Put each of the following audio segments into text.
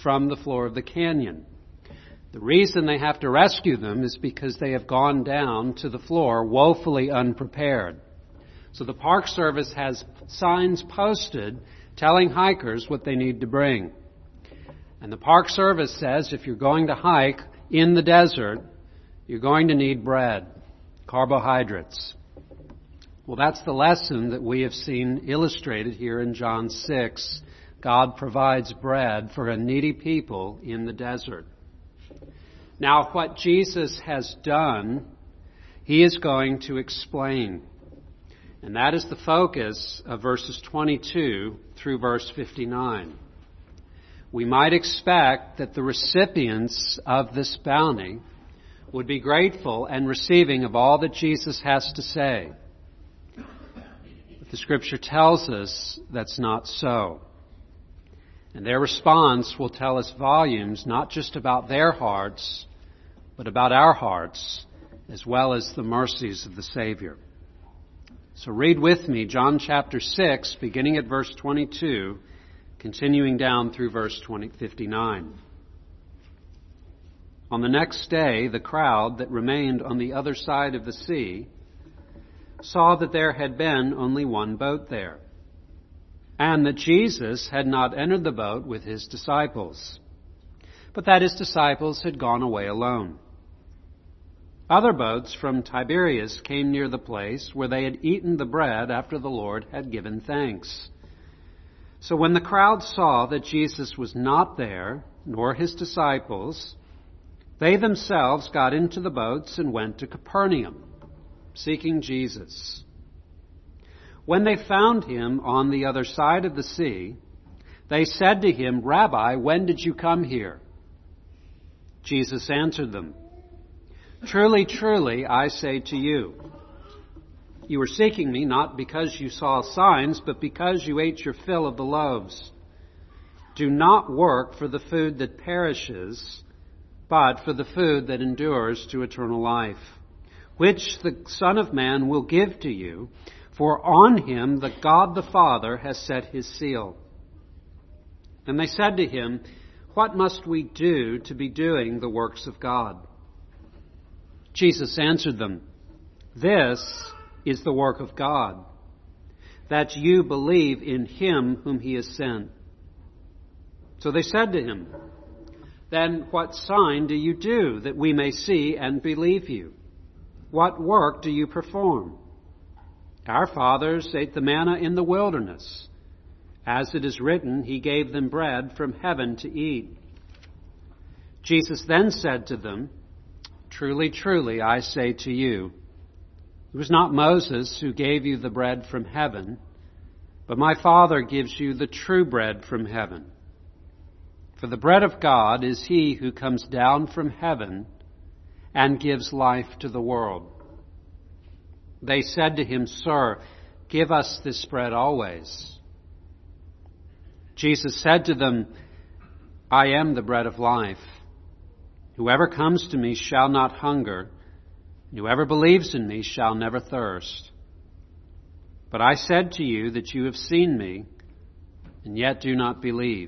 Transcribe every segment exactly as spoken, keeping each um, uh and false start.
from the floor of the canyon. The reason they have to rescue them is because they have gone down to the floor woefully unprepared. So the Park Service has signs posted telling hikers what they need to bring. And the Park Service says if you're going to hike in the desert, you're going to need bread, carbohydrates. Well, that's the lesson that we have seen illustrated here in John six. God provides bread for a needy people in the desert. Now, what Jesus has done, he is going to explain. And that is the focus of verses twenty-two through verse fifty-nine. We might expect that the recipients of this bounty would be grateful and receiving of all that Jesus has to say. But the Scripture tells us that's not so. And their response will tell us volumes, not just about their hearts, but about our hearts, as well as the mercies of the Savior. So read with me John chapter six, beginning at verse twenty-two, continuing down through verse fifty-nine. On the next day, the crowd that remained on the other side of the sea saw that there had been only one boat there, and that Jesus had not entered the boat with his disciples, but that his disciples had gone away alone. Other boats from Tiberias came near the place where they had eaten the bread after the Lord had given thanks. So when the crowd saw that Jesus was not there, nor his disciples, they themselves got into the boats and went to Capernaum, seeking Jesus. When they found him on the other side of the sea, they said to him, "Rabbi, when did you come here?" Jesus answered them, "Truly, truly, I say to you, you were seeking me not because you saw signs, but because you ate your fill of the loaves. Do not work for the food that perishes, but for the food that endures to eternal life, which the Son of Man will give to you, for on him the God the Father has set his seal." And they said to him, "What must we do to be doing the works of God?" Jesus answered them, "This is the work of God, that you believe in him whom he has sent." So they said to him, "Then what sign do you do that we may see and believe you? What work do you perform? Our fathers ate the manna in the wilderness. As it is written, he gave them bread from heaven to eat." Jesus then said to them, "Truly, truly, I say to you, it was not Moses who gave you the bread from heaven, but my Father gives you the true bread from heaven. For the bread of God is he who comes down from heaven and gives life to the world." They said to him, "Sir, give us this bread always." Jesus said to them, "I am the bread of life. Whoever comes to me shall not hunger, and whoever believes in me shall never thirst. But I said to you that you have seen me, and yet do not believe.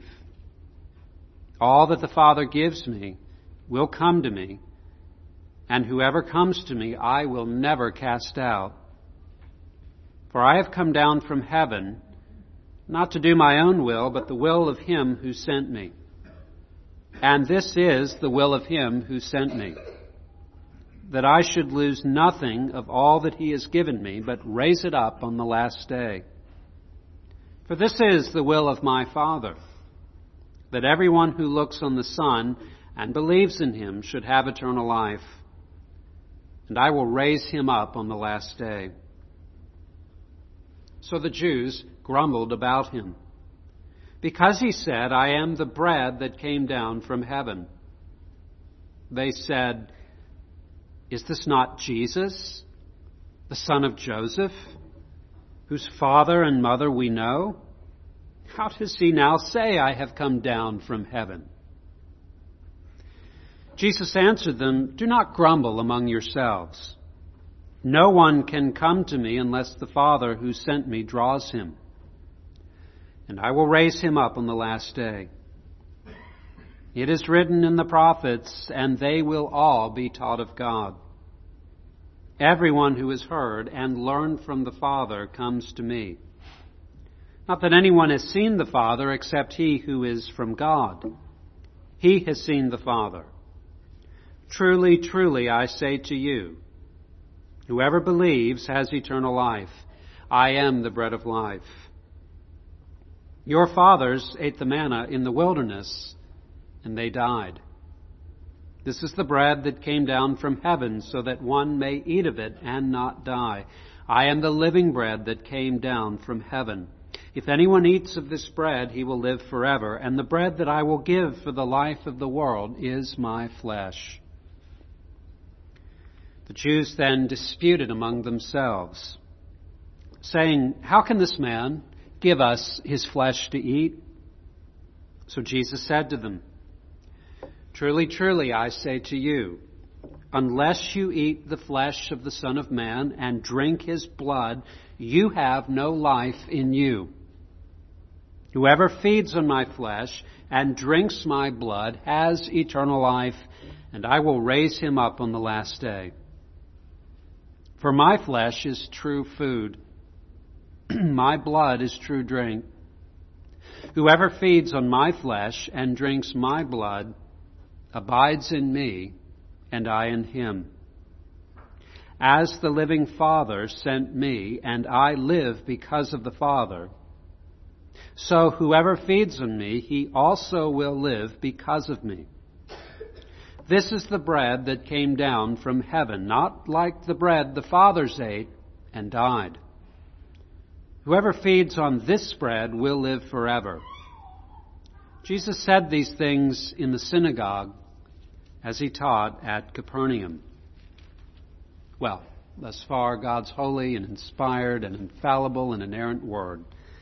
All that the Father gives me will come to me, and whoever comes to me I will never cast out. For I have come down from heaven, not to do my own will, but the will of him who sent me. And this is the will of him who sent me, that I should lose nothing of all that he has given me, but raise it up on the last day. For this is the will of my Father, that everyone who looks on the Son and believes in him should have eternal life, and I will raise him up on the last day." So the Jews grumbled about him, because he said, "I am the bread that came down from heaven." They said, "Is this not Jesus, the son of Joseph, whose father and mother we know? How does he now say, 'I have come down from heaven'?" Jesus answered them, "Do not grumble among yourselves. No one can come to me unless the Father who sent me draws him, and I will raise him up on the last day." It is written in the prophets, and they will all be taught of God. Everyone who has heard and learned from the Father comes to me. Not that anyone has seen the Father except he who is from God. He has seen the Father. Truly, truly, I say to you, whoever believes has eternal life. I am the bread of life. Your fathers ate the manna in the wilderness, and they died. This is the bread that came down from heaven, so that one may eat of it and not die. I am the living bread that came down from heaven. If anyone eats of this bread, he will live forever, and the bread that I will give for the life of the world is my flesh. The Jews then disputed among themselves, saying, How can this man give us his flesh to eat? So Jesus said to them, Truly, truly, I say to you, unless you eat the flesh of the Son of Man and drink his blood, you have no life in you. Whoever feeds on my flesh and drinks my blood has eternal life, and I will raise him up on the last day. For my flesh is true food. My blood is true drink. Whoever feeds on my flesh and drinks my blood abides in me, and I in him. As the living Father sent me, and I live because of the Father, so whoever feeds on me, he also will live because of me. This is the bread that came down from heaven, not like the bread the fathers ate and died. Whoever feeds on this bread will live forever. Jesus said these things in the synagogue as he taught at Capernaum. Well, thus far, God's holy and inspired and infallible and inerrant word.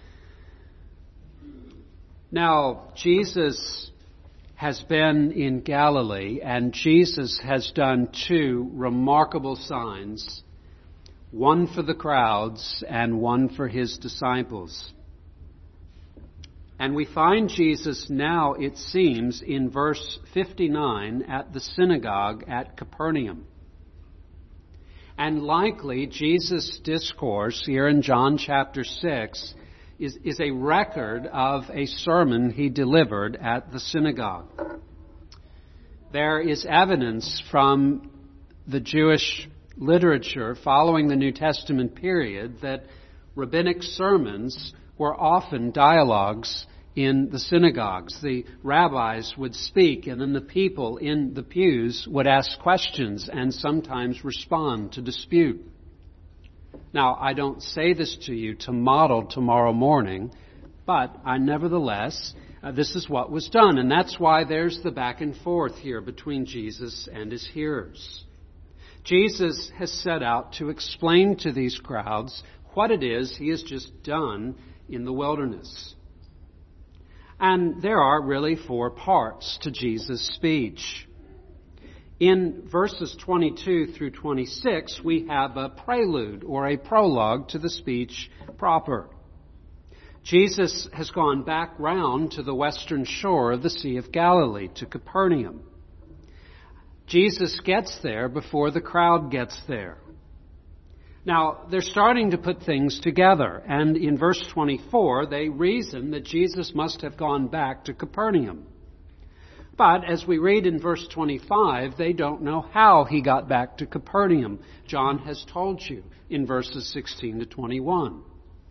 Now, Jesus has been in Galilee, and Jesus has done two remarkable signs, one for the crowds and one for his disciples. And we find Jesus now, it seems, in verse fifty-nine at the synagogue at Capernaum. And likely Jesus' discourse here in John chapter six is, is a record of a sermon he delivered at the synagogue. There is evidence from the Jewish literature following the New Testament period that rabbinic sermons were often dialogues in the synagogues. The rabbis would speak, and then the people in the pews would ask questions and sometimes respond to dispute. Now, I don't say this to you to model tomorrow morning, but I nevertheless, uh, this is what was done, and that's why there's the back and forth here between Jesus and his hearers. Jesus has set out to explain to these crowds what it is he has just done in the wilderness. And there are really four parts to Jesus' speech. In verses twenty-two through twenty-six, we have a prelude or a prologue to the speech proper. Jesus has gone back round to the western shore of the Sea of Galilee, to Capernaum. Jesus gets there before the crowd gets there. Now, they're starting to put things together, and in verse twenty-four, they reason that Jesus must have gone back to Capernaum. But as we read in verse twenty-five, they don't know how he got back to Capernaum. John has told you in verses sixteen to twenty-one.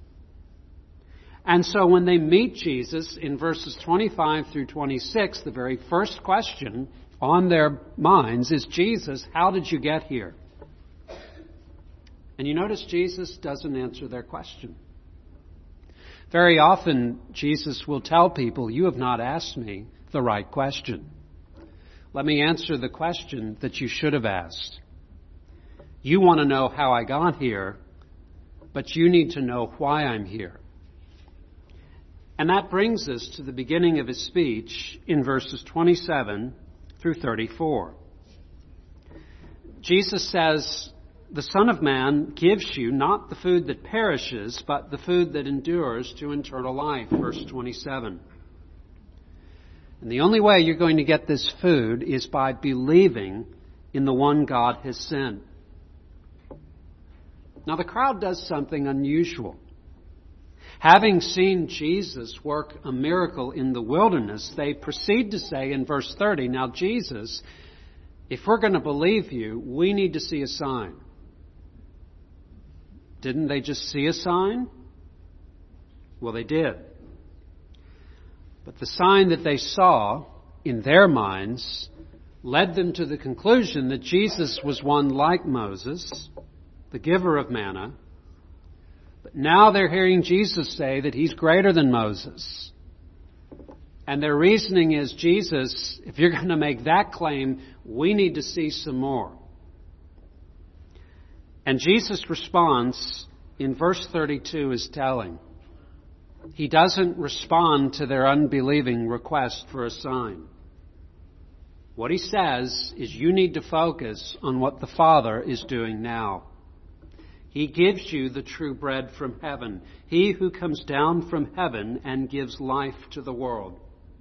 And so when they meet Jesus in verses twenty-five through twenty-six, the very first question on their minds is, Jesus, how did you get here? And you notice Jesus doesn't answer their question. Very often, Jesus will tell people, you have not asked me the right question. Let me answer the question that you should have asked. You want to know how I got here, but you need to know why I'm here. And that brings us to the beginning of his speech in verses twenty-seven through thirty-four. Jesus says, the Son of Man gives you not the food that perishes, but the food that endures to eternal life. Verse twenty-seven. And the only way you're going to get this food is by believing in the one God has sent. Now the crowd does something unusual. Having seen Jesus work a miracle in the wilderness, they proceed to say in verse thirty, now Jesus, if we're going to believe you, we need to see a sign. Didn't they just see a sign? Well, they did. But the sign that they saw in their minds led them to the conclusion that Jesus was one like Moses, the giver of manna. But now they're hearing Jesus say that he's greater than Moses. And their reasoning is, Jesus, if you're going to make that claim, we need to see some more. And Jesus' response in verse thirty-two is telling. He doesn't respond to their unbelieving request for a sign. What he says is, you need to focus on what the Father is doing now. He gives you the true bread from heaven. He who comes down from heaven and gives life to the world.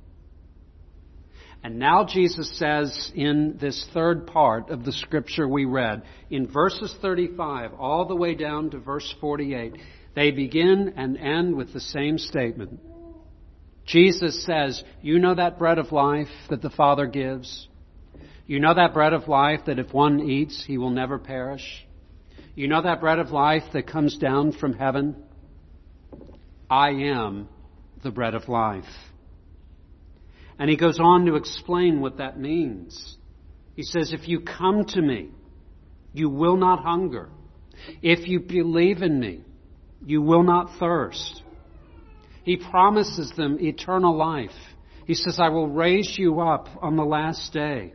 And now Jesus says in this third part of the scripture we read, in verses thirty-five all the way down to verse forty-eight, they begin and end with the same statement. Jesus says, you know that bread of life that the Father gives? You know that bread of life that if one eats, he will never perish? You know that bread of life that comes down from heaven? I am the bread of life. And he goes on to explain what that means. He says, if you come to me, you will not hunger. If you believe in me, you will not thirst. He promises them eternal life. He says, I will raise you up on the last day.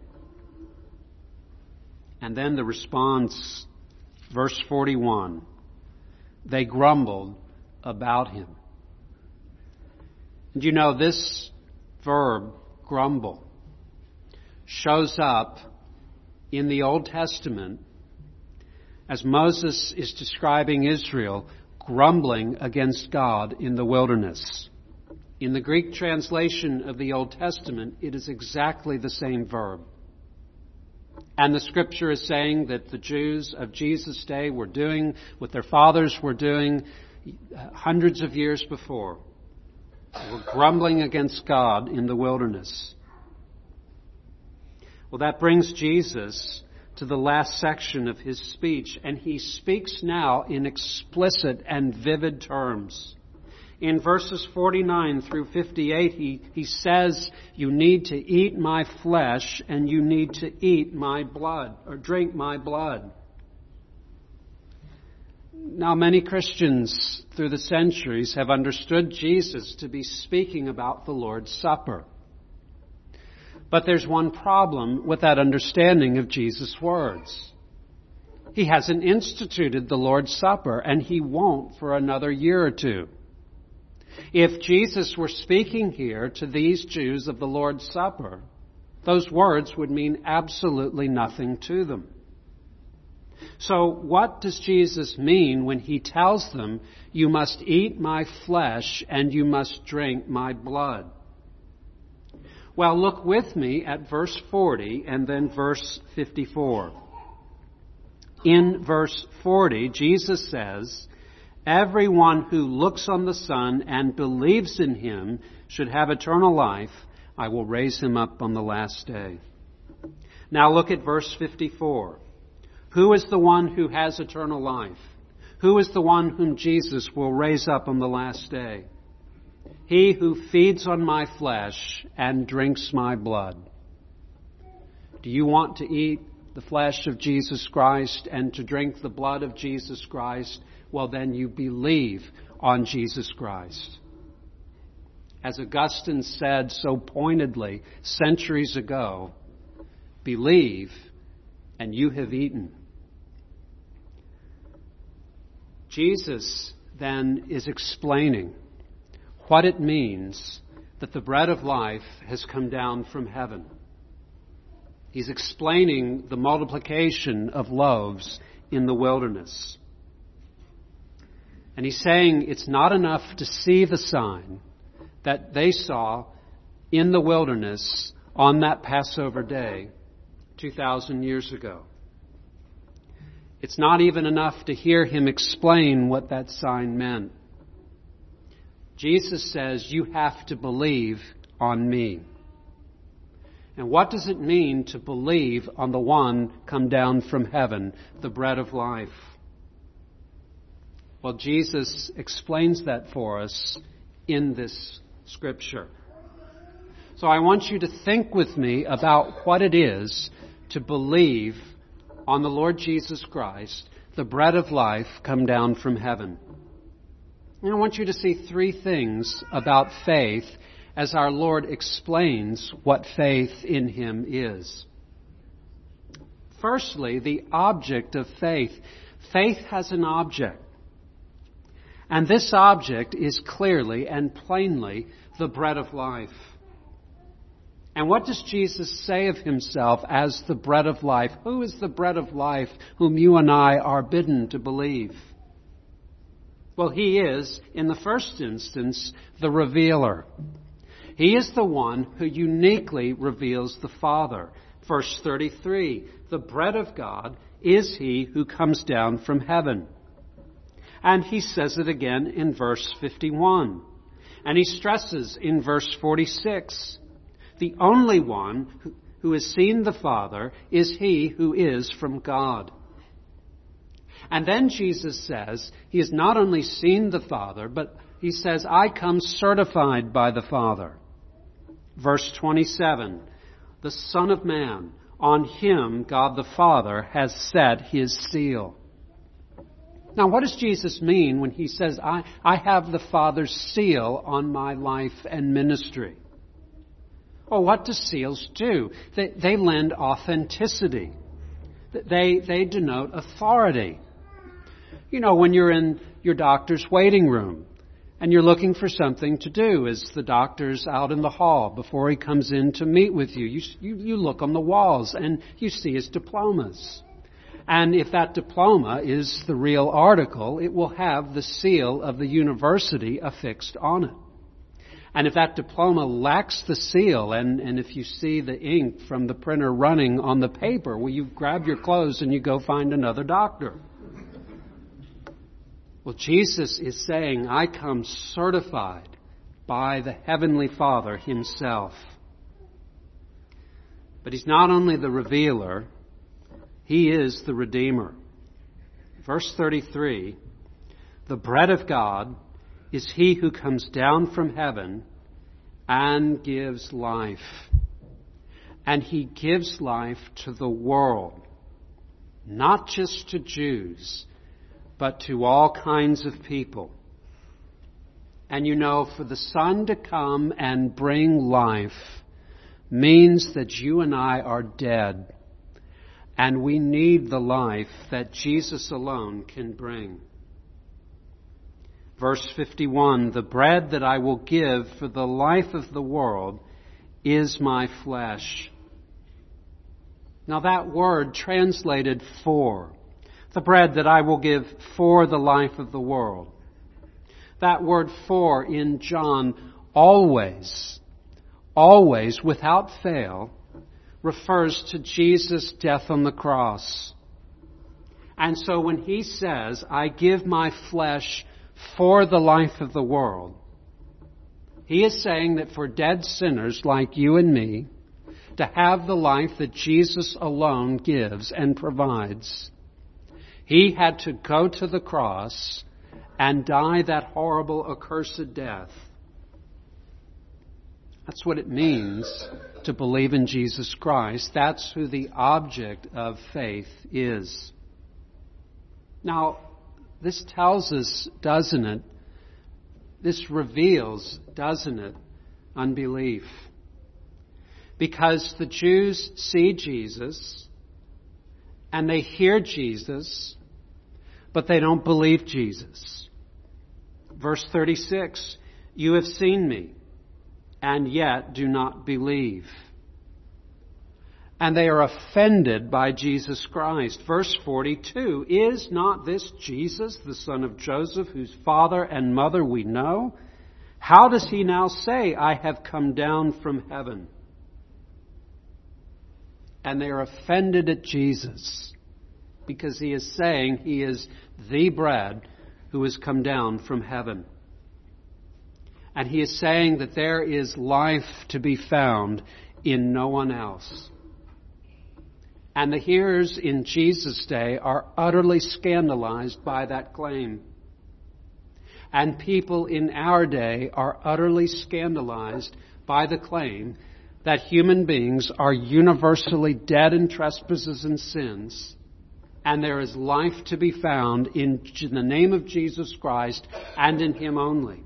And then the response, verse forty-one, they grumbled about him. And you know, this verb, grumble, shows up in the Old Testament as Moses is describing Israel grumbling against God in the wilderness. In the Greek translation of the Old Testament, it is exactly the same verb. And the scripture is saying that the Jews of Jesus' day were doing what their fathers were doing hundreds of years before. They were grumbling against God in the wilderness. Well, that brings Jesus to the last section of his speech, and he speaks now in explicit and vivid terms. In verses forty-nine through fifty-eight, he, he says, you need to eat my flesh and you need to eat my blood, or drink my blood. Now, many Christians through the centuries have understood Jesus to be speaking about the Lord's Supper. But there's one problem with that understanding of Jesus' words. He hasn't instituted the Lord's Supper, and he won't for another year or two. If Jesus were speaking here to these Jews of the Lord's Supper, those words would mean absolutely nothing to them. So what does Jesus mean when he tells them, you must eat my flesh and you must drink my blood? Well, look with me at verse forty and then verse fifty-four. In verse forty, Jesus says, everyone who looks on the Son and believes in him should have eternal life. I will raise him up on the last day. Now look at verse fifty-four. Who is the one who has eternal life? Who is the one whom Jesus will raise up on the last day? He who feeds on my flesh and drinks my blood. Do you want to eat the flesh of Jesus Christ and to drink the blood of Jesus Christ? Well, then you believe on Jesus Christ. As Augustine said so pointedly centuries ago, believe and you have eaten. Jesus then is explaining what it means that the bread of life has come down from heaven. He's explaining the multiplication of loaves in the wilderness. And he's saying it's not enough to see the sign that they saw in the wilderness on that Passover day two thousand years ago. It's not even enough to hear him explain what that sign meant. Jesus says, you have to believe on me. And what does it mean to believe on the one come down from heaven, the bread of life? Well, Jesus explains that for us in this scripture. So I want you to think with me about what it is to believe on the Lord Jesus Christ, the bread of life come down from heaven. And I want you to see three things about faith as our Lord explains what faith in Him is. Firstly, the object of faith. Faith has an object. And this object is clearly and plainly the bread of life. And what does Jesus say of Himself as the bread of life? Who is the bread of life whom you and I are bidden to believe? Well, He is, in the first instance, the revealer. He is the one who uniquely reveals the Father. Verse thirty-three, the bread of God is He who comes down from heaven. And He says it again in verse fifty-one. And He stresses in verse forty-six, the only one who has seen the Father is He who is from God. And then Jesus says He has not only seen the Father, but He says, I come certified by the Father. Verse twenty-seven, the Son of Man, on Him God the Father has set His seal. Now, what does Jesus mean when He says, I, I have the Father's seal on my life and ministry? Well, what do seals do? They, they lend authenticity. They, they denote authority. You know, when you're in your doctor's waiting room and you're looking for something to do as the doctor's out in the hall before he comes in to meet with you, you, you, you look on the walls and you see his diplomas. And if that diploma is the real article, it will have the seal of the university affixed on it. And if that diploma lacks the seal, and, and if you see the ink from the printer running on the paper, well, you grab your clothes and you go find another doctor. Well, Jesus is saying, I come certified by the Heavenly Father Himself. But He's not only the revealer, He is the Redeemer. Verse thirty-three, the bread of God is He who comes down from heaven and gives life. And He gives life to the world, not just to Jews, but to all kinds of people. And you know, for the Son to come and bring life means that you and I are dead, and we need the life that Jesus alone can bring. Verse fifty-one, the bread that I will give for the life of the world is my flesh. Now that word translated for, the bread that I will give for the life of the world. That word for in John always, always, without fail, refers to Jesus' death on the cross. And so when He says, I give my flesh for the life of the world, He is saying that for dead sinners like you and me, to have the life that Jesus alone gives and provides, He had to go to the cross and die that horrible, accursed death. That's what it means to believe in Jesus Christ. That's who the object of faith is. Now, this tells us, doesn't it? This reveals, doesn't it, unbelief? Because the Jews see Jesus and they hear Jesus, but they don't believe Jesus. Verse thirty-six, you have seen me and yet do not believe. And they are offended by Jesus Christ. Verse forty-two, is not this Jesus, the son of Joseph, whose father and mother we know? How does he now say, I have come down from heaven? And they are offended at Jesus because he is saying he is the bread who has come down from heaven. And he is saying that there is life to be found in no one else. And the hearers in Jesus' day are utterly scandalized by that claim. And people in our day are utterly scandalized by the claim that human beings are universally dead in trespasses and sins, and there is life to be found in the name of Jesus Christ and in Him only.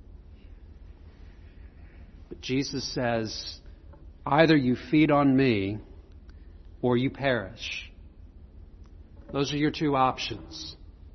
But Jesus says, either you feed on me or you perish. Those are your two options.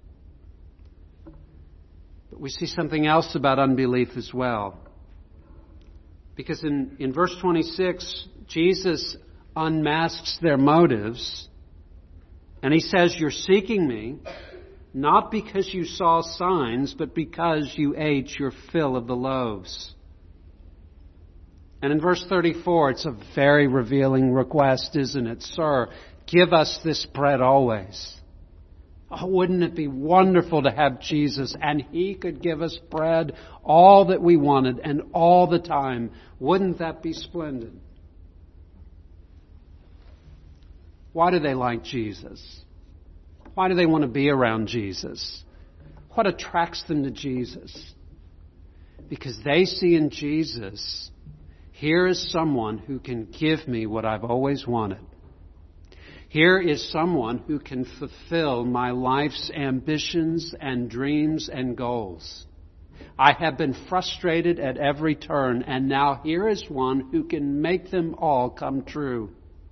But we see something else about unbelief as well. Because in, in verse twenty-six, Jesus unmasks their motives. And he says, you're seeking me, not because you saw signs, but because you ate your fill of the loaves. And in verse thirty-four, it's a very revealing request, isn't it? Sir, give us this bread always. Oh, wouldn't it be wonderful to have Jesus and He could give us bread all that we wanted and all the time. Wouldn't that be splendid? Why do they like Jesus? Why do they want to be around Jesus? What attracts them to Jesus? Because they see in Jesus, here is someone who can give me what I've always wanted. Here is someone who can fulfill my life's ambitions and dreams and goals. I have been frustrated at every turn, and now here is one who can make them all come true.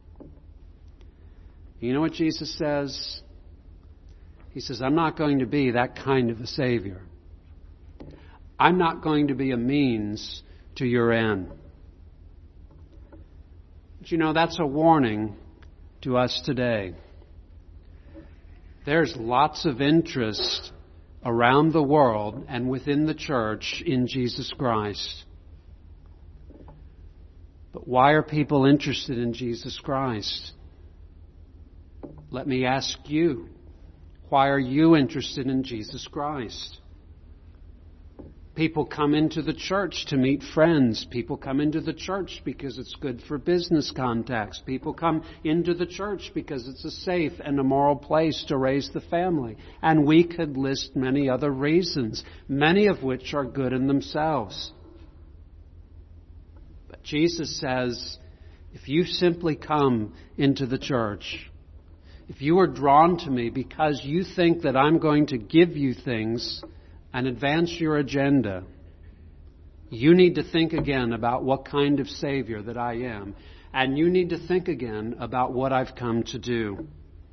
You know what Jesus says? He says, I'm not going to be that kind of a Savior. I'm not going to be a means to your end. But you know, that's a warning to us today. There's lots of interest around the world and within the church in Jesus Christ. But why are people interested in Jesus Christ? Let me ask you, why are you interested in Jesus Christ? People come into the church to meet friends. People come into the church because it's good for business contacts. People come into the church because it's a safe and a moral place to raise the family. And we could list many other reasons, many of which are good in themselves. But Jesus says, if you simply come into the church, if you are drawn to me because you think that I'm going to give you things and advance your agenda, you need to think again about what kind of Savior that I am. And you need to think again about what I've come to do.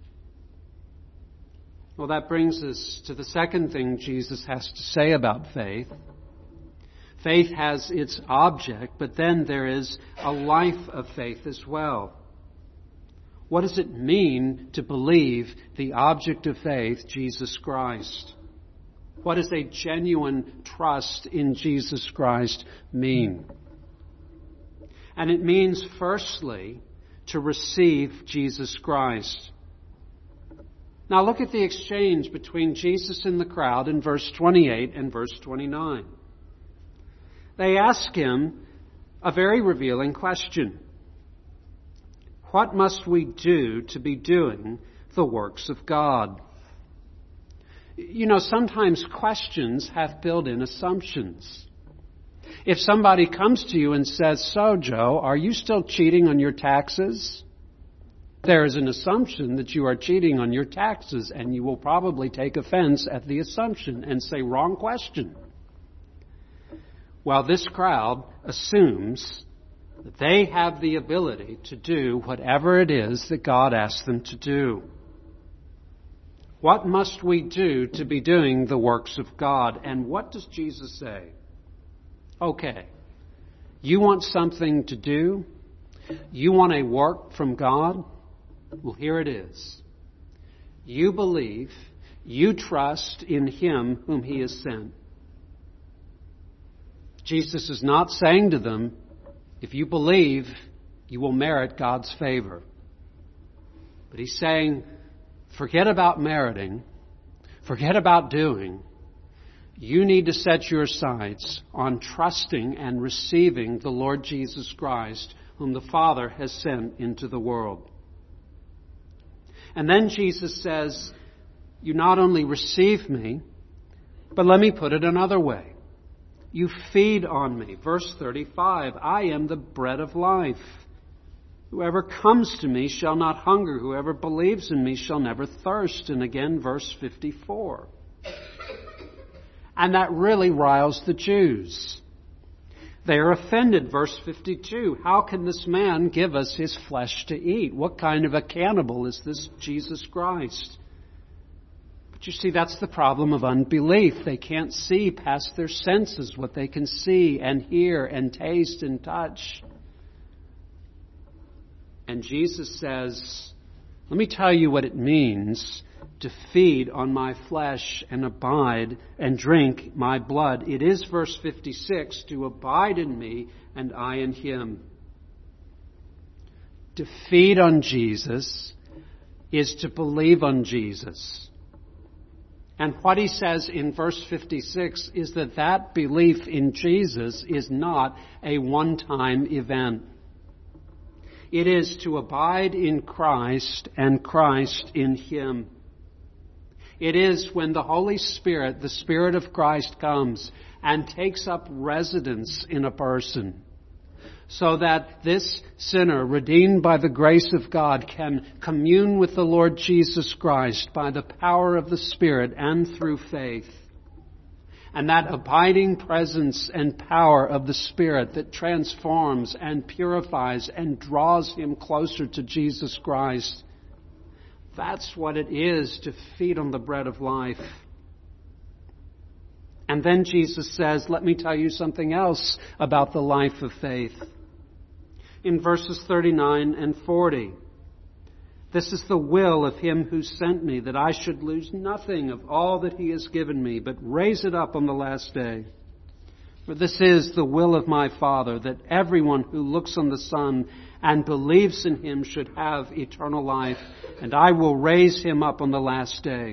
Well, that brings us to the second thing Jesus has to say about faith. Faith has its object, but then there is a life of faith as well. What does it mean to believe the object of faith, Jesus Christ? What does a genuine trust in Jesus Christ mean? And it means, firstly, to receive Jesus Christ. Now look at the exchange between Jesus and the crowd in verse twenty-eight and verse twenty-nine. They ask him a very revealing question. What must we do to be doing the works of God? You know, sometimes questions have built-in assumptions. If somebody comes to you and says, so, Joe, are you still cheating on your taxes? There is an assumption that you are cheating on your taxes, and you will probably take offense at the assumption and say, wrong question. Well, this crowd assumes that they have the ability to do whatever it is that God asks them to do. What must we do to be doing the works of God? And what does Jesus say? Okay, you want something to do? You want a work from God? Well, here it is. You believe, you trust in Him whom He has sent. Jesus is not saying to them, if you believe, you will merit God's favor. But he's saying, forget about meriting, forget about doing. You need to set your sights on trusting and receiving the Lord Jesus Christ, whom the Father has sent into the world. And then Jesus says, you not only receive me, but let me put it another way. You feed on me. Verse thirty-five, I am the bread of life. Whoever comes to me shall not hunger. Whoever believes in me shall never thirst. And again, verse fifty-four. And that really riles the Jews. They are offended. Verse fifty-two. How can this man give us his flesh to eat? What kind of a cannibal is this Jesus Christ? But you see, that's the problem of unbelief. They can't see past their senses what they can see and hear and taste and touch. And Jesus says, let me tell you what it means to feed on my flesh and abide and drink my blood. It is, verse fifty-six, to abide in me and I in him. To feed on Jesus is to believe on Jesus. And what he says in verse fifty-six is that that belief in Jesus is not a one-time event. It is to abide in Christ and Christ in him. It is when the Holy Spirit, the Spirit of Christ, comes and takes up residence in a person, so that this sinner, redeemed by the grace of God, can commune with the Lord Jesus Christ by the power of the Spirit and through faith. And that abiding presence and power of the Spirit that transforms and purifies and draws him closer to Jesus Christ. That's what it is to feed on the bread of life. And then Jesus says, let me tell you something else about the life of faith. In verses thirty-nine and forty, this is the will of him who sent me, that I should lose nothing of all that he has given me, but raise it up on the last day. For this is the will of my Father, that everyone who looks on the Son and believes in him should have eternal life, and I will raise him up on the last day.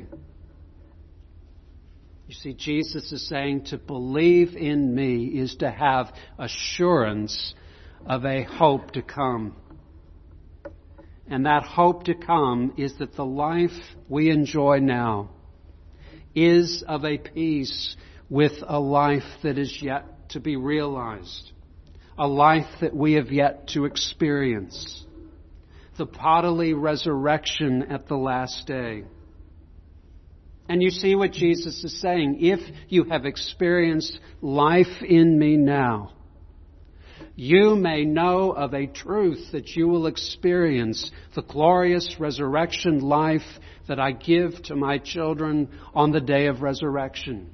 You see, Jesus is saying to believe in me is to have assurance of a hope to come. And that hope to come is that the life we enjoy now is of a piece with a life that is yet to be realized. A life that we have yet to experience. The bodily resurrection at the last day. And you see what Jesus is saying. If you have experienced life in me now, you may know of a truth that you will experience the glorious resurrection life that I give to my children on the day of resurrection.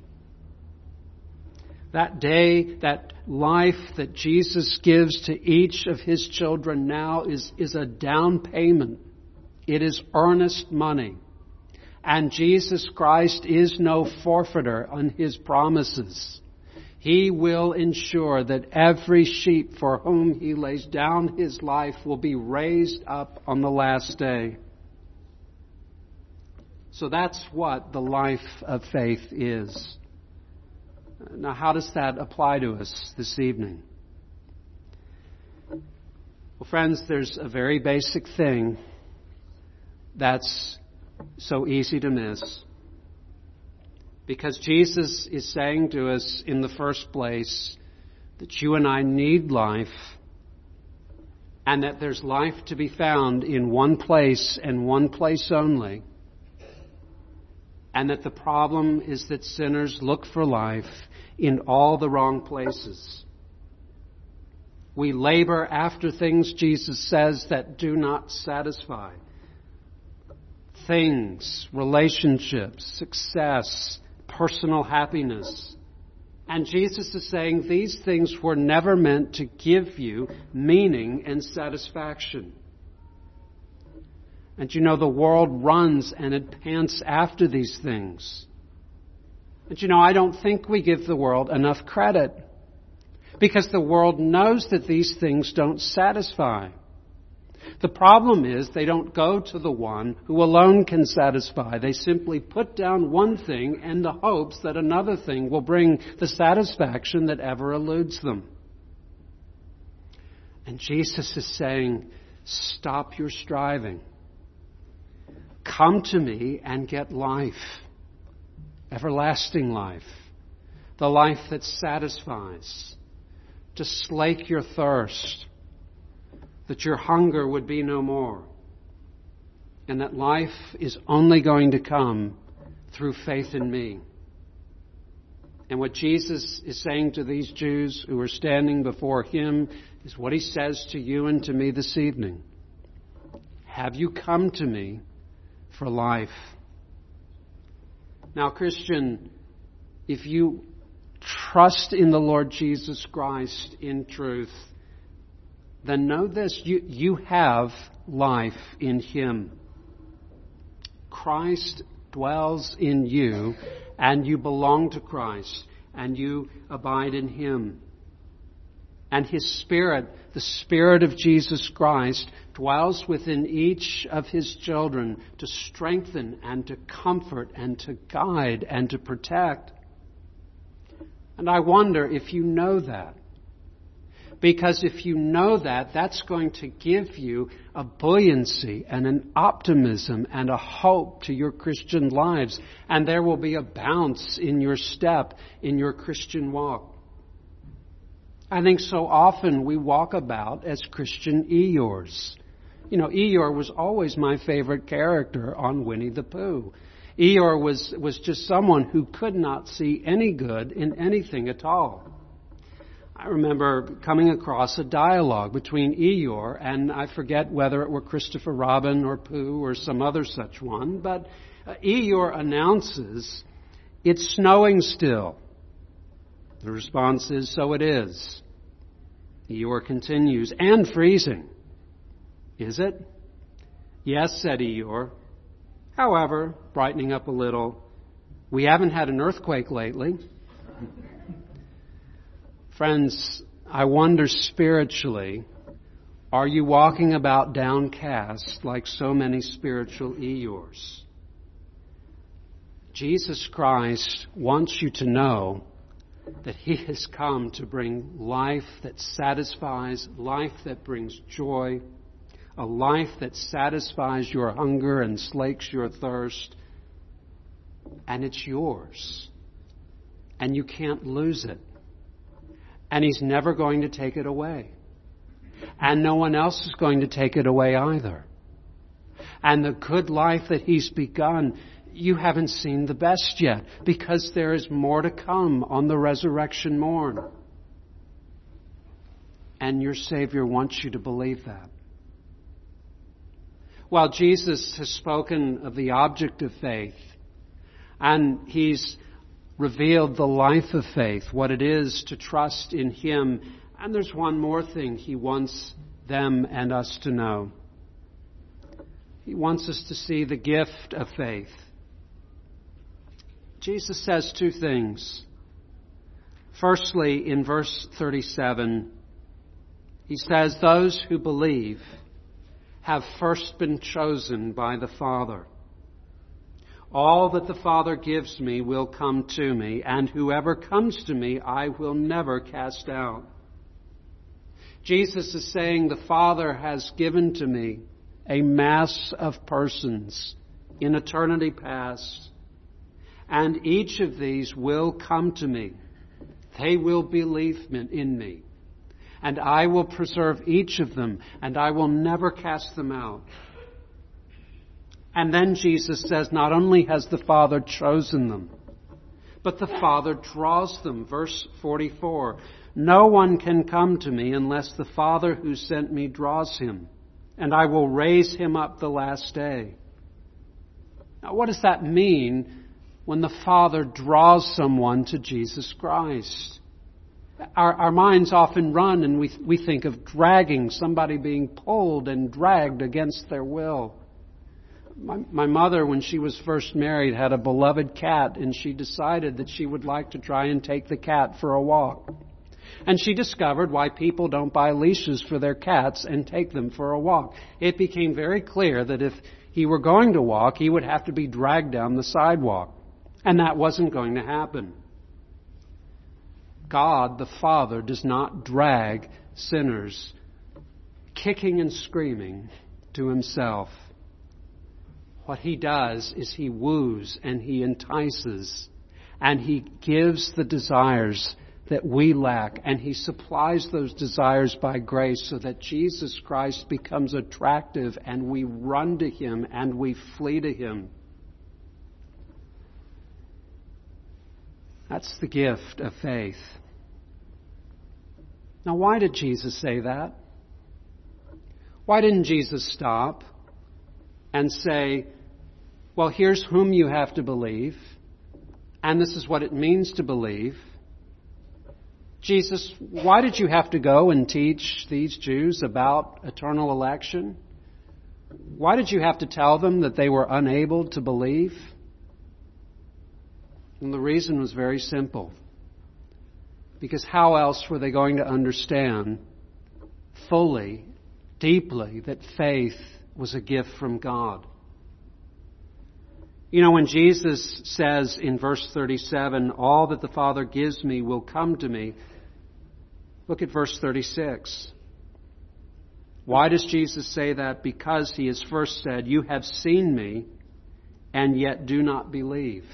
That day, that life that Jesus gives to each of his children now is, is a down payment. It is earnest money. And Jesus Christ is no forfeiter on his promises. He will ensure that every sheep for whom he lays down his life will be raised up on the last day. So that's what the life of faith is. Now, how does that apply to us this evening? Well, friends, there's a very basic thing that's so easy to miss. Because Jesus is saying to us in the first place that you and I need life, and that there's life to be found in one place and one place only. And that the problem is that sinners look for life in all the wrong places. We labor after things, Jesus says, that do not satisfy. Things, relationships, success, personal happiness. And Jesus is saying these things were never meant to give you meaning and satisfaction. And you know, the world runs and it pants after these things. And you know, I don't think we give the world enough credit. because the world knows that these things don't satisfy. The problem is they don't go to the one who alone can satisfy. They simply put down one thing in the hopes that another thing will bring the satisfaction that ever eludes them. And Jesus is saying, stop your striving. Come to me and get life, everlasting life, the life that satisfies, to slake your thirst, that your hunger would be no more, and that life is only going to come through faith in me. And what Jesus is saying to these Jews who are standing before him is what he says to you and to me this evening. Have you come to me for life? Now, Christian, if you trust in the Lord Jesus Christ in truth, then know this, you, you have life in him. Christ dwells in you, and you belong to Christ, and you abide in him. And his Spirit, the Spirit of Jesus Christ, dwells within each of his children to strengthen and to comfort and to guide and to protect. And I wonder if you know that. Because if you know that, that's going to give you a buoyancy and an optimism and a hope to your Christian lives. And there will be a bounce in your step in your Christian walk. I think so often we walk about as Christian Eeyores. You know, Eeyore was always my favorite character on Winnie the Pooh. Eeyore was, was just someone who could not see any good in anything at all. I remember coming across a dialogue between Eeyore and I forget whether it were Christopher Robin or Pooh or some other such one, but uh, Eeyore announces, "It's snowing still." The response is, "So it is." Eeyore continues, "And freezing." "Is it?" "Yes," said Eeyore. However, brightening up a little, "We haven't had an earthquake lately." Friends, I wonder spiritually, are you walking about downcast like so many spiritual Eeyores? Jesus Christ wants you to know that he has come to bring life that satisfies, life that brings joy, a life that satisfies your hunger and slakes your thirst, and it's yours, and you can't lose it. And he's never going to take it away. And no one else is going to take it away either. And the good life that he's begun, you haven't seen the best yet, because there is more to come on the resurrection morn. And your Savior wants you to believe that. While Jesus has spoken of the object of faith, and he's revealed the life of faith, what it is to trust in him. And there's one more thing he wants them and us to know. He wants us to see the gift of faith. Jesus says two things. Firstly, in verse thirty-seven, he says, "Those who believe have first been chosen by the Father. All that the Father gives me will come to me, and whoever comes to me I will never cast out." Jesus is saying, the Father has given to me a mass of persons in eternity past, and each of these will come to me. They will believe in me, and I will preserve each of them, and I will never cast them out. And then Jesus says, not only has the Father chosen them, but the Father draws them. Verse forty-four, "No one can come to me unless the Father who sent me draws him, and I will raise him up the last day." Now, what does that mean when the Father draws someone to Jesus Christ? Our, our minds often run and we, we think of dragging, somebody being pulled and dragged against their will. My, my mother, when she was first married, had a beloved cat, and she decided that she would like to try and take the cat for a walk. And she discovered why people don't buy leashes for their cats and take them for a walk. It became very clear that if he were going to walk, he would have to be dragged down the sidewalk. And that wasn't going to happen. God, the Father, does not drag sinners kicking and screaming to himself. What he does is he woos and he entices and he gives the desires that we lack, and he supplies those desires by grace so that Jesus Christ becomes attractive and we run to him and we flee to him. That's the gift of faith. Now, why did Jesus say that? Why didn't Jesus stop and say, well, here's whom you have to believe, and this is what it means to believe? Jesus, why did you have to go and teach these Jews about eternal election? Why did you have to tell them that they were unable to believe? And the reason was very simple. Because how else were they going to understand fully, deeply, that faith was a gift from God? You know, when Jesus says in verse thirty-seven, all that the Father gives me will come to me, look at verse thirty-six. Why does Jesus say that? Because he has first said, you have seen me and yet do not believe.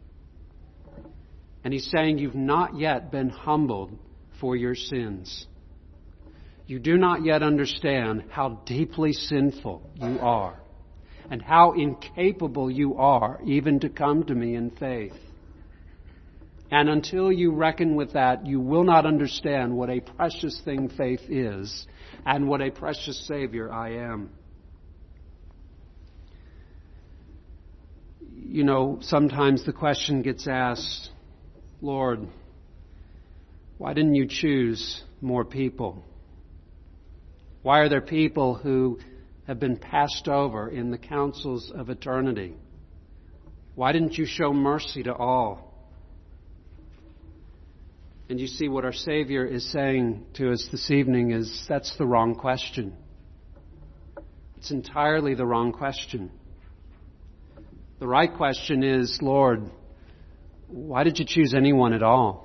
And he's saying you've not yet been humbled for your sins. You do not yet understand how deeply sinful you are and how incapable you are even to come to me in faith. And until you reckon with that, you will not understand what a precious thing faith is and what a precious Savior I am. You know, sometimes the question gets asked, Lord, why didn't you choose more people? Why are there people who have been passed over in the councils of eternity? Why didn't you show mercy to all? And you see what our Savior is saying to us this evening is that's the wrong question. It's entirely the wrong question. The right question is, Lord, why did you choose anyone at all?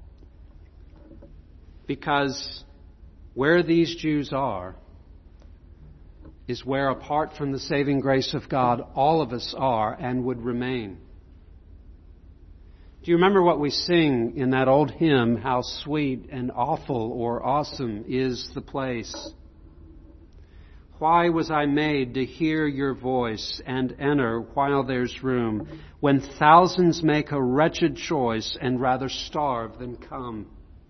Because where these Jews are is where, apart from the saving grace of God, all of us are and would remain. Do you remember what we sing in that old hymn, how sweet and awful or awesome is the place? Why was I made to hear your voice and enter while there's room, when thousands make a wretched choice and rather starve than come?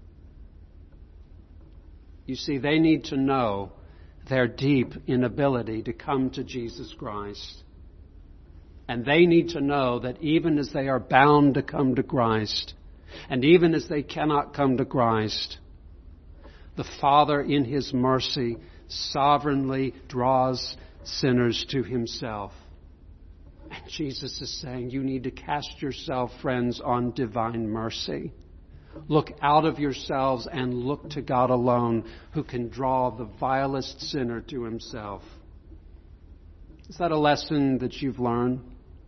You see, they need to know their deep inability to come to Jesus Christ. And they need to know that even as they are bound to come to Christ, and even as they cannot come to Christ, the Father in His mercy sovereignly draws sinners to Himself. And Jesus is saying, you need to cast yourself, friends, on divine mercy. Look out of yourselves and look to God alone, who can draw the vilest sinner to Himself. Is that a lesson that you've learned?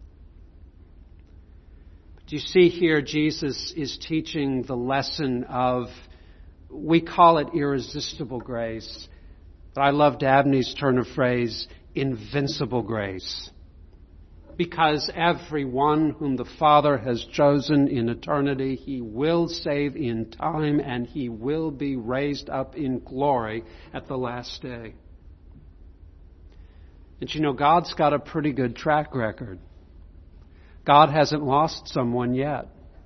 But you see here, Jesus is teaching the lesson of, we call it irresistible grace. But I love Dabney's turn of phrase, invincible grace. Because everyone whom the Father has chosen in eternity, He will save in time, and He will be raised up in glory at the last day. And you know, God's got a pretty good track record. God hasn't lost someone yet.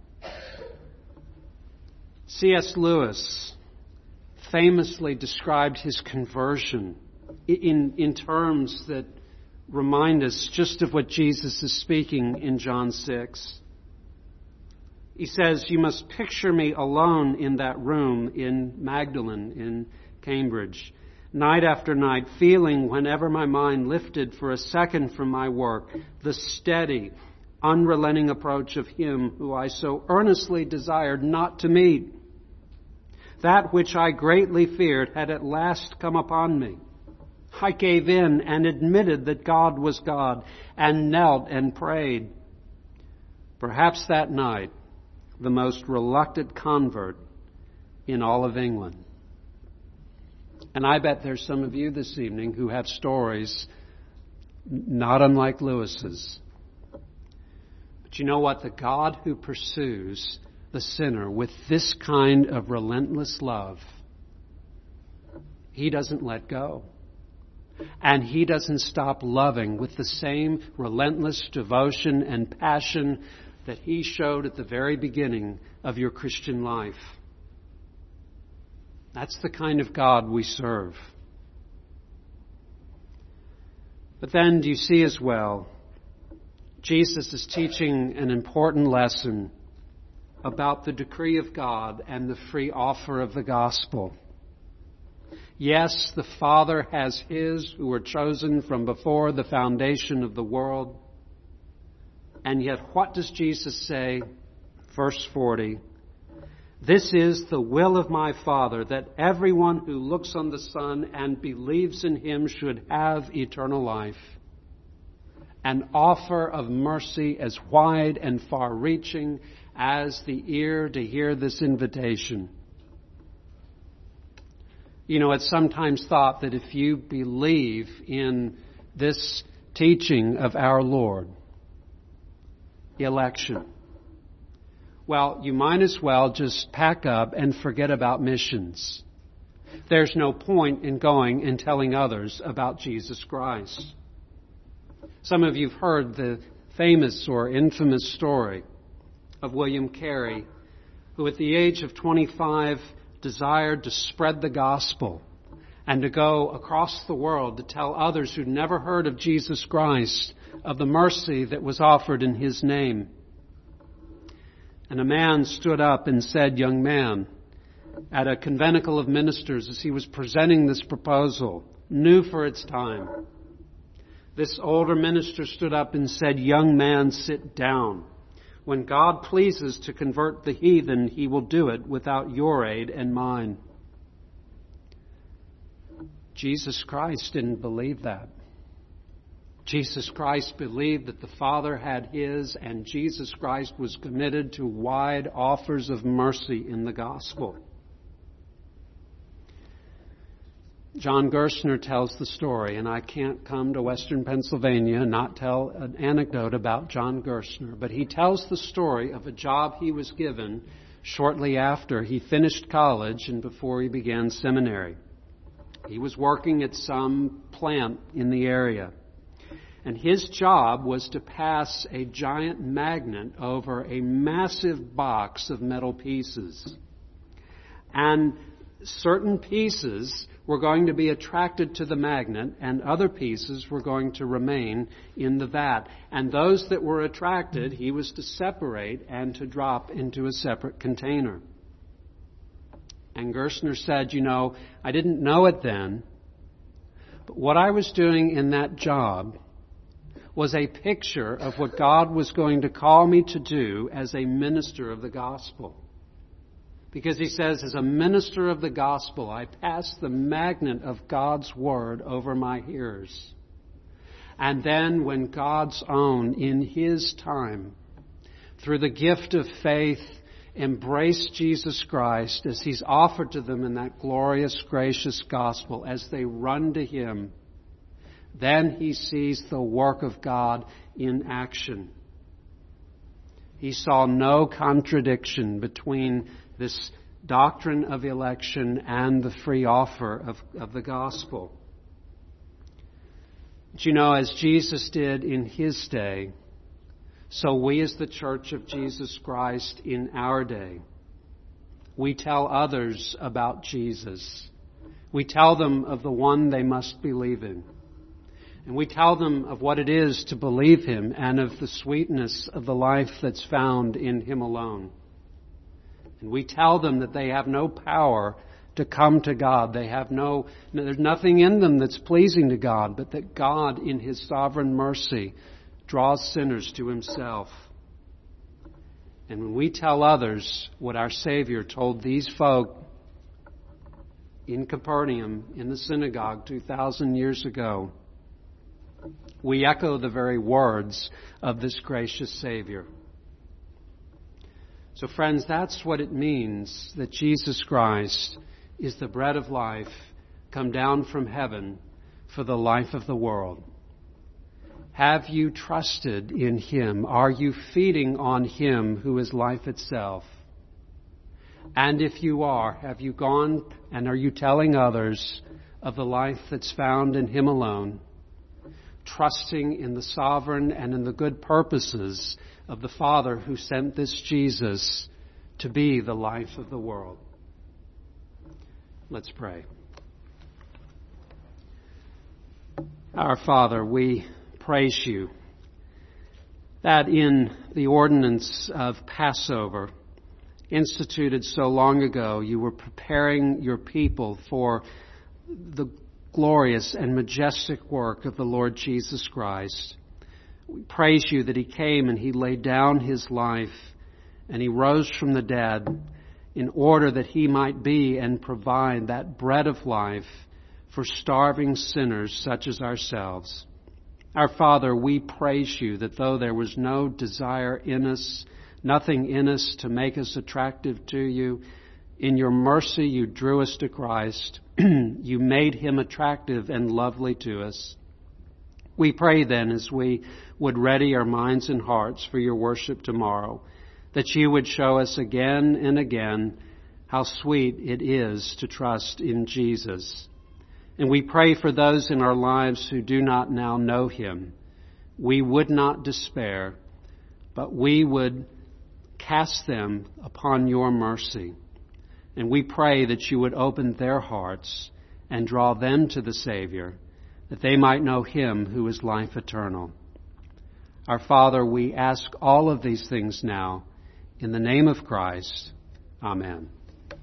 C S Lewis famously described his conversion in, in terms that remind us just of what Jesus is speaking in John six. He says, you must picture me alone in that room in Magdalen in Cambridge, night after night, feeling whenever my mind lifted for a second from my work, the steady, unrelenting approach of Him who I so earnestly desired not to meet. That which I greatly feared had at last come upon me. I gave in and admitted that God was God and knelt and prayed. Perhaps that night, the most reluctant convert in all of England. And I bet there's some of you this evening who have stories not unlike Lewis's. But you know what? The God who pursues the sinner with this kind of relentless love, He doesn't let go. And He doesn't stop loving with the same relentless devotion and passion that He showed at the very beginning of your Christian life. That's the kind of God we serve. But then, do you see as well, Jesus is teaching an important lesson about the decree of God and the free offer of the gospel. Yes, the Father has His who were chosen from before the foundation of the world. And yet, what does Jesus say? Verse forty. This is the will of my Father, that everyone who looks on the Son and believes in Him should have eternal life. An offer of mercy as wide and far-reaching as the ear to hear this invitation. You know, it's sometimes thought that if you believe in this teaching of our Lord, election, well, you might as well just pack up and forget about missions. There's no point in going and telling others about Jesus Christ. Some of you have heard the famous or infamous story of William Carey, who at the age of twenty-five desired to spread the gospel and to go across the world to tell others who'd never heard of Jesus Christ of the mercy that was offered in His name. And a man stood up and said, young man, at a conventicle of ministers as he was presenting this proposal, new for its time, this older minister stood up and said, young man, sit down. When God pleases to convert the heathen, He will do it without your aid and mine. Jesus Christ didn't believe that. Jesus Christ believed that the Father had His, and Jesus Christ was committed to wide offers of mercy in the gospel. John Gerstner tells the story, and I can't come to Western Pennsylvania and not tell an anecdote about John Gerstner, but he tells the story of a job he was given shortly after he finished college and before he began seminary. He was working at some plant in the area, and his job was to pass a giant magnet over a massive box of metal pieces. And certain pieces were going to be attracted to the magnet, and other pieces were going to remain in the vat. And those that were attracted, he was to separate and to drop into a separate container. And Gerstner said, you know, I didn't know it then, but what I was doing in that job was a picture of what God was going to call me to do as a minister of the gospel. Because he says, as a minister of the gospel, I pass the magnet of God's word over my hearers. And then when God's own, in His time, through the gift of faith, embrace Jesus Christ as He's offered to them in that glorious, gracious gospel, as they run to Him, then he sees the work of God in action. He saw no contradiction between this doctrine of election and the free offer of, of the gospel. But you know, as Jesus did in His day, so we as the Church of Jesus Christ in our day, we tell others about Jesus. We tell them of the one they must believe in. And we tell them of what it is to believe Him and of the sweetness of the life that's found in Him alone. And we tell them that they have no power to come to God. They have no, there's nothing in them that's pleasing to God, but that God in His sovereign mercy draws sinners to Himself. And when we tell others what our Savior told these folk in Capernaum, in the synagogue two thousand years ago, we echo the very words of this gracious Savior. So friends, that's what it means that Jesus Christ is the bread of life come down from heaven for the life of the world. Have you trusted in Him? Are you feeding on Him who is life itself? And if you are, have you gone and are you telling others of the life that's found in Him alone, trusting in the sovereign and in the good purposes of the Father who sent this Jesus to be the life of the world? Let's pray. Our Father, we praise You that in the ordinance of Passover, instituted so long ago, You were preparing Your people for the glorious and majestic work of the Lord Jesus Christ. We praise You that He came and He laid down His life and He rose from the dead in order that He might be and provide that bread of life for starving sinners such as ourselves. Our Father, we praise You that though there was no desire in us, nothing in us to make us attractive to You, in Your mercy You drew us to Christ. You made Him attractive and lovely to us. We pray then, as we would ready our minds and hearts for Your worship tomorrow, that You would show us again and again how sweet it is to trust in Jesus. And we pray for those in our lives who do not now know Him. We would not despair, but we would cast them upon Your mercy. And we pray that You would open their hearts and draw them to the Savior, that they might know Him who is life eternal. Our Father, we ask all of these things now in the name of Christ. Amen.